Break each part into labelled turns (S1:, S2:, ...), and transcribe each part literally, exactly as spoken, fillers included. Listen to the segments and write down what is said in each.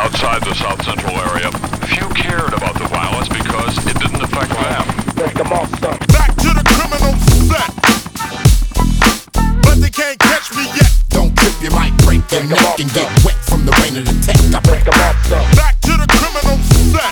S1: outside the South Central area, few cared about the violence because it didn't affect them.
S2: Break them off, son.
S3: Back to the criminal set, but they can't catch me yet.
S4: Don't trip, you might break your neck and get wet from the rain of the tech. I
S2: Break them off, son.
S3: Back to the criminal set,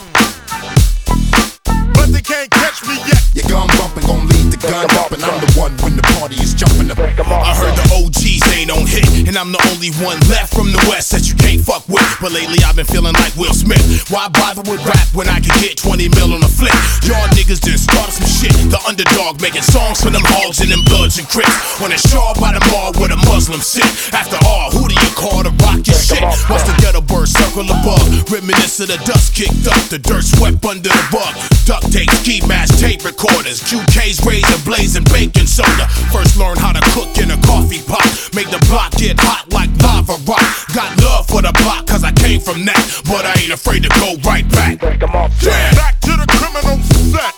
S3: but they can't catch me yet.
S4: Your gun bumping gon' lead the gun up, and I'm the one when the party is jumping up.
S2: Break them off,
S5: I heard
S2: son.
S5: the O Gs ain't on hit, and I'm the only one left from the West that you can't fuck with. But lately I've been feeling like Will Smith. Why bother with rap when I can get twenty mil on a flip? Y'all niggas done started some shit. The underdog making songs for them hogs and them bloods and crips. On a shawl by the mall where the Muslims sit. After all, who do you call to rock your shit? Watch the ghetto bird circle above. Reminisce of the dust kicked up, the dirt swept under the rug. Duct tape, ski mask, tape recorders, Q K's razor blades and baking soda. First learn how to cook in a coffee pot. Make the block get hot like lava rock. Got love for the block cause I came from that, but I ain't afraid to go right back.
S2: Break them off, son.
S5: Yeah.
S3: Back to the criminal set,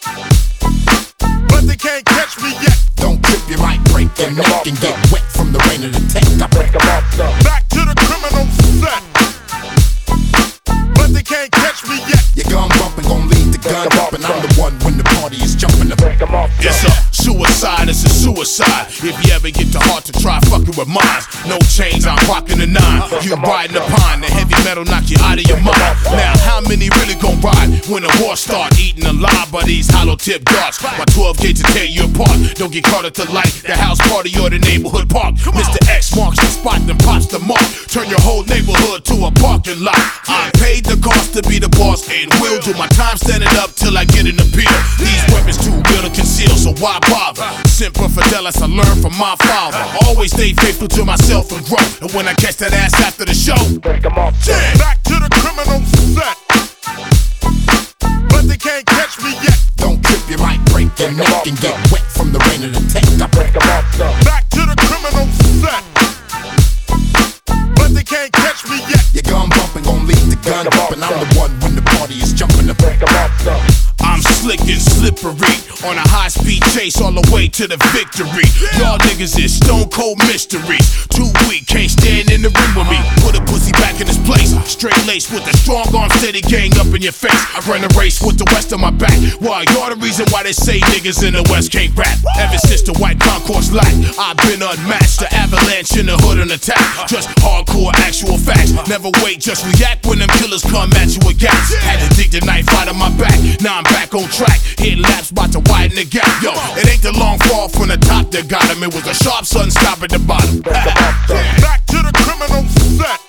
S3: but they can't catch me yet.
S4: Don't trip, you might break your neck and get wet from the rain of the tech. I
S2: Break them off, son.
S3: Back to the criminal set, but they can't catch me yet.
S4: Your gun bumping gon' lead the gun up, and I'm the one when the party is jumping up.
S2: Break them off, son.
S5: It's a suicide, it's a suicide. If you ever get the heart to try fucking with mine, no chains, I'm rocking the nine. You riding the pine, the heavy metal knock you out of your mind. Now, how many really gon' ride when the war start? Eating alive by these hollow tip darts. My twelve gauge to tear you apart. Don't get caught at the light, the house party or the neighborhood park. Mister X marks the spot, then pops the mark. Turn your whole neighborhood to a parking lot. I paid the cost to be the boss and will do my time standing up till I get an appeal. These weapons too real to conceal, so why bother? Semper Fidelis, I learned from my father. Always stay faithful to myself and grow. And when I catch that ass after the show,
S2: Break them off, son.
S5: yeah.
S3: Back to the criminal set, but they can't catch me yet.
S4: Don't trip, you might break your neck and get wet from the rain of the tech. I
S2: Break them off, son.
S3: Back to the criminal set, but they can't catch me yet.
S4: Your gun bumping gon' lead the gun up, and I'm the one when the party is jumping up.
S2: Break them off, son.
S5: I'm slick and slippery on a high speed chase all the way to the victory. Y'all niggas is stone cold mysteries. Too weak, can't stand in the ring with me. Put a pussy back in his place. Straight lace with a strong arm steady gang up in your face. I run a race with the west on my back. Why, you're the reason why they say niggas in the west can't rap. Ever since the white concourse lack, I've been unmatched. The avalanche in the hood on attack. Just hardcore actual facts. Never wait, just react when them killers come at you with gas. Had to dig the knife out of my back. Now I'm back on track. Hit laps, about to widen the gap. Yo, it ain't the long fall from the top that got him. It was a sharp sun stop at the bottom.
S3: Back to the criminal set,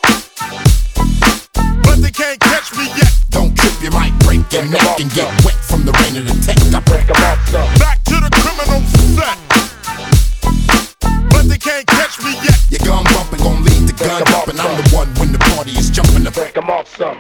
S3: but they can't catch me yet.
S4: Don't trip, you might break your neck and get wet from the rain of the tech. I
S2: Break them off, son.
S3: Back to the criminal set, but they can't catch me yet.
S4: Your gun bumping gon' lead the gun up, and I'm the one when the party is jumping up.
S2: Break them off, son.